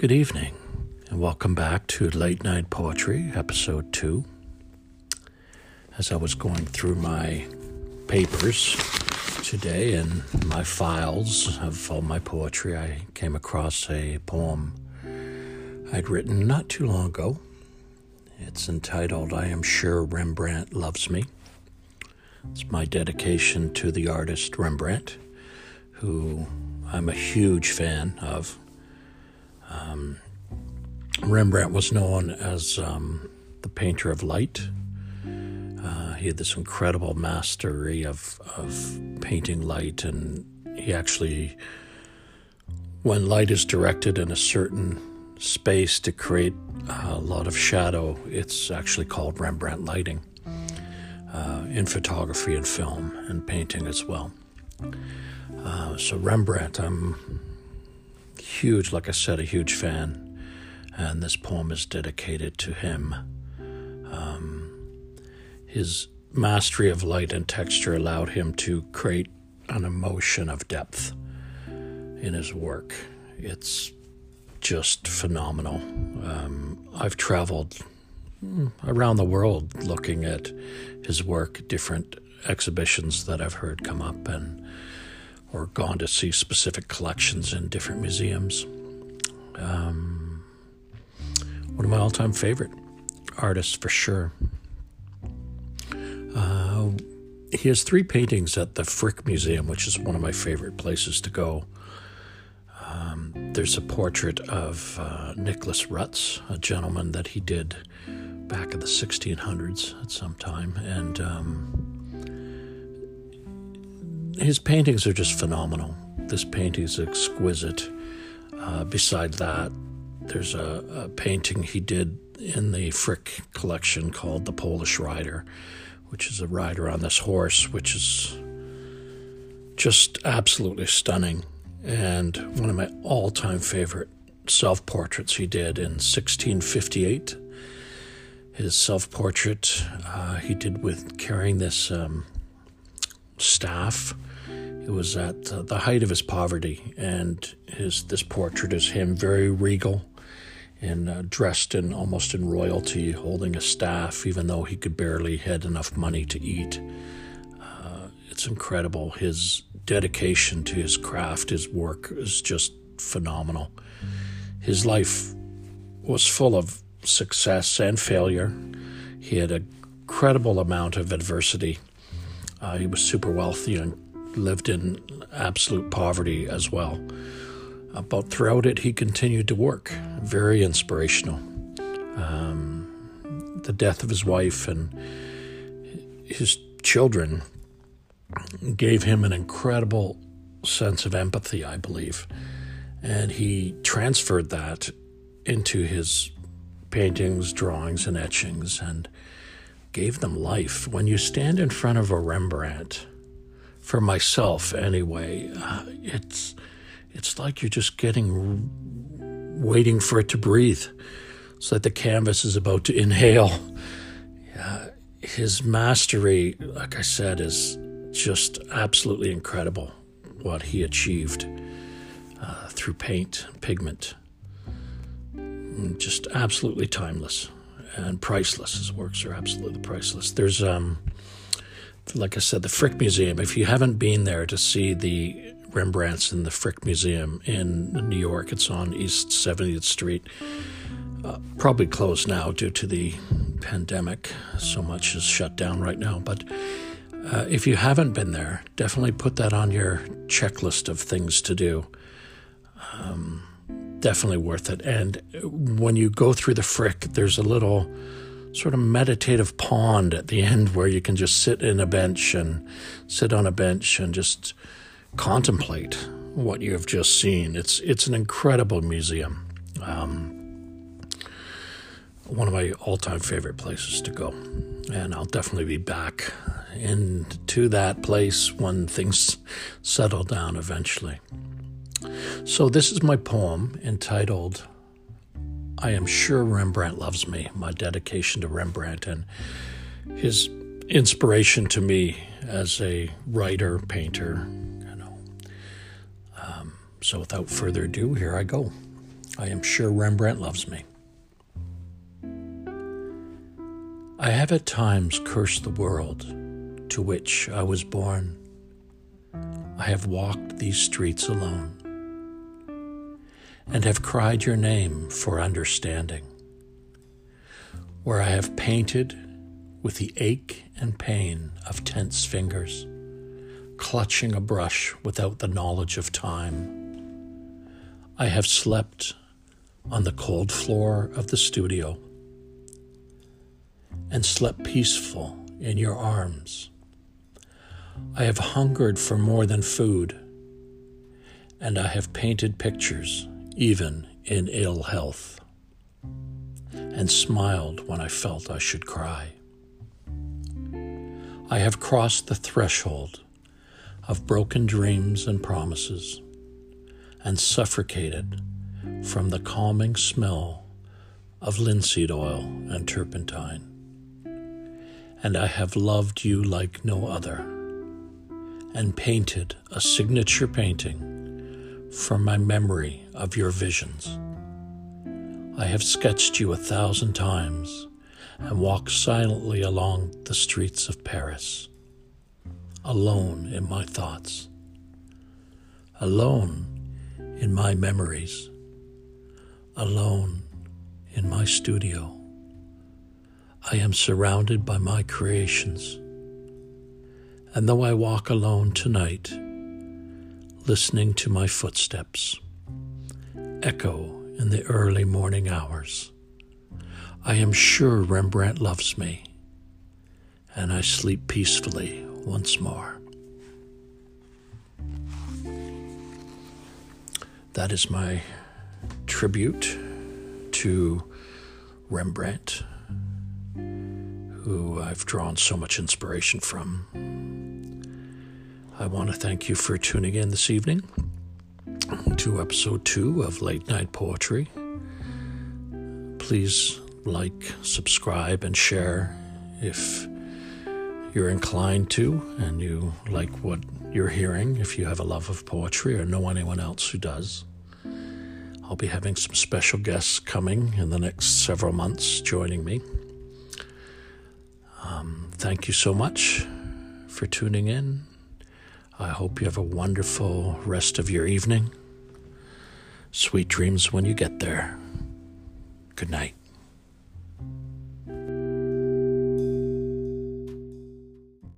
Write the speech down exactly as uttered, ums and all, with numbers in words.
Good evening, and welcome back to Late Night Poetry, Episode two. As I was going through my papers today and my files of all my poetry, I came across a poem I'd written not too long ago. It's entitled, I Am Sure Rembrandt Loves Me. It's my dedication to the artist Rembrandt, who I'm a huge fan of. Um, Rembrandt was known as um, the painter of light. Uh, he had this incredible mastery of, of painting light, and he actually, when light is directed in a certain space to create a lot of shadow, it's actually called Rembrandt lighting, uh, in photography and film and painting as well. Uh, so Rembrandt, I'm huge, like I said, a huge fan, and this poem is dedicated to him. Um, his mastery of light and texture allowed him to create an emotion of depth in his work. It's just phenomenal. Um, I've traveled around the world looking at his work, different exhibitions that I've heard come up, and or gone to see specific collections in different museums. Um, one of my all-time favorite artists, for sure. Uh, he has three paintings at the Frick Museum, which is one of my favorite places to go. Um, there's a portrait of uh, Nicholas Rutz, a gentleman that he did back in the sixteen hundreds at some time, and um, his paintings are just phenomenal. This painting is exquisite. Uh, beside that, there's a, a painting he did in the Frick collection called The Polish Rider, which is a rider on this horse, which is just absolutely stunning. And one of my all-time favorite self-portraits he did in sixteen fifty-eight. His self-portrait uh, he did with carrying this um, staff. It was at uh, the height of his poverty, and his this portrait is him very regal and uh, dressed in almost in royalty, holding a staff, even though he could barely had enough money to eat. Uh, it's incredible. His dedication to his craft, his work, is just phenomenal. His life was full of success and failure. He had an incredible amount of adversity. Uh, he was super wealthy and lived in absolute poverty as well. Uh, but throughout it, he continued to work. Very inspirational. Um, the death of his wife and his children gave him an incredible sense of empathy, I believe. And he transferred that into his paintings, drawings, and etchings, and gave them life. When you stand in front of a Rembrandt, for myself anyway, uh, it's it's like you're just getting, waiting for it to breathe. It's like the canvas is about to inhale. Uh, his mastery, like I said, is just absolutely incredible, what he achieved uh, through paint, pigment. Just absolutely timeless and priceless. His works are absolutely priceless. There's, um, like I said, the Frick Museum. If you haven't been there to see the Rembrandts in the Frick Museum in New York, it's on East seventieth Street. Uh, probably closed now due to the pandemic. So much is shut down right now. But uh, if you haven't been there, definitely put that on your checklist of things to do. Um, definitely worth it. And when you go through the Frick, there's a little sort of meditative pond at the end where you can just sit in a bench and sit on a bench and just contemplate what you have just seen. It's it's an incredible museum. Um, one of my all-time favorite places to go. And I'll definitely be back into that place when things settle down eventually. So this is my poem entitled, I Am Sure Rembrandt Loves Me, my dedication to Rembrandt and his inspiration to me as a writer, painter, you know. Um, so without further ado, here I go. I am sure Rembrandt loves me. I have at times cursed the world to which I was born. I have walked these streets alone and have cried your name for understanding, where I have painted with the ache and pain of tense fingers, clutching a brush without the knowledge of time. I have slept on the cold floor of the studio and slept peaceful in your arms. I have hungered for more than food, and I have painted pictures even in ill health, and smiled when I felt I should cry. I have crossed the threshold of broken dreams and promises, and suffocated from the calming smell of linseed oil and turpentine. And I have loved you like no other, and painted a signature painting from my memory of your visions. I have sketched you a thousand times and walked silently along the streets of Paris, alone in my thoughts, alone in my memories, alone in my studio. I am surrounded by my creations, and though I walk alone tonight, listening to my footsteps echo in the early morning hours, I am sure Rembrandt loves me, and I sleep peacefully once more. That is my tribute to Rembrandt, who I've drawn so much inspiration from. I want to thank you for tuning in this evening to episode two of Late Night Poetry. Please like, subscribe, and share if you're inclined to and you like what you're hearing, if you have a love of poetry or know anyone else who does. I'll be having some special guests coming in the next several months joining me. Um, thank you so much for tuning in. I hope you have a wonderful rest of your evening. Sweet dreams when you get there. Good night.